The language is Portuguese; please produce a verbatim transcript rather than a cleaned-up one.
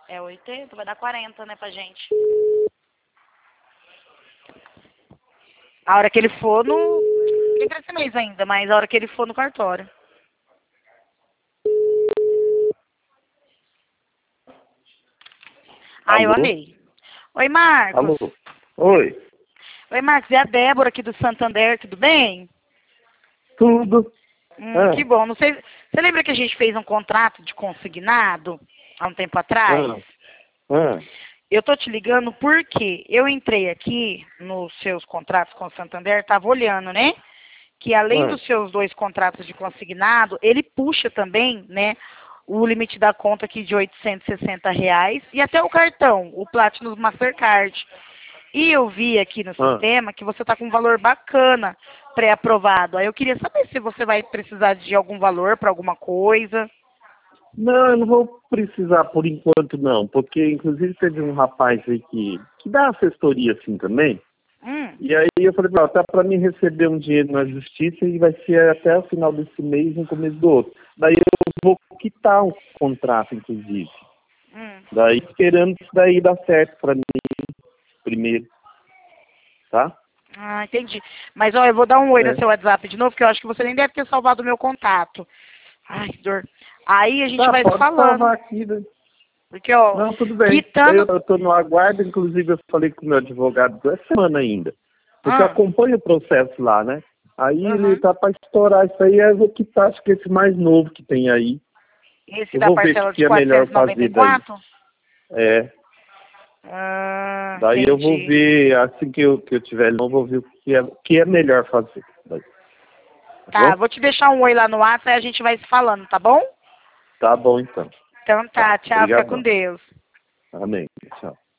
É oitenta, vai dar quarenta, né, pra gente. A hora que ele for no... Tem pra esse mês ainda, mas a hora que ele for no cartório. Ah, eu Alô? amei. Oi, Marcos. Alô? Oi, Oi, Marcos. É a Débora aqui do Santander, tudo bem? tudo? Hum, Ah, que bom. Não sei... Você lembra que a gente fez um contrato de consignado há um tempo atrás? ah, ah, Eu tô te ligando porque eu entrei aqui nos seus contratos com o Santander, tava olhando, né? Que além ah. dos seus dois contratos de consignado, ele puxa também, né, o limite da conta aqui de oitocentos e sessenta reais e até o cartão, o Platinum Mastercard. E eu vi aqui no ah. sistema que você está com um valor bacana pré-aprovado. Aí eu queria saber se você vai precisar de algum valor para alguma coisa. Não, eu não vou precisar por enquanto não, porque inclusive teve um rapaz aí que, que dá assessoria assim também, Hum, e aí eu falei, ó, tá para mim receber um dinheiro na justiça e vai ser até o final desse mês, no começo do outro. Daí eu vou quitar um contrato, inclusive. hum. Daí esperando isso daí dar certo para mim primeiro, tá? Ah, entendi. Mas, ó, eu vou dar um oi no É. seu WhatsApp de novo, porque eu acho que você nem deve ter salvado o meu contato. Ai, que dor. Aí a gente Tá, vai se pode falando. salvar aqui, né? Porque, ó, Não, tudo bem. Daí eu quitando... estou no aguardo, inclusive eu falei com o meu advogado essa semana ainda. Porque eu Ah, acompanho o processo lá, né? Aí ele uhum. tá para estourar isso aí, eu vou quitar, acho que esse mais novo que tem aí. Esse Eu da vou ver o parcela que de que é melhor quatrocentos e noventa e fazer daí. quatro? É. Ah, Daí eu vou entendi. ver, assim que eu, que eu tiver, eu vou ver o que é, o que é melhor fazer. Daí, tá Tá, bom? vou te deixar um oi lá no WhatsApp e a gente vai se falando, tá bom? Tá bom então. Então Tá. tá, tchau, fica com Obrigadão. Deus. Amém. Tchau.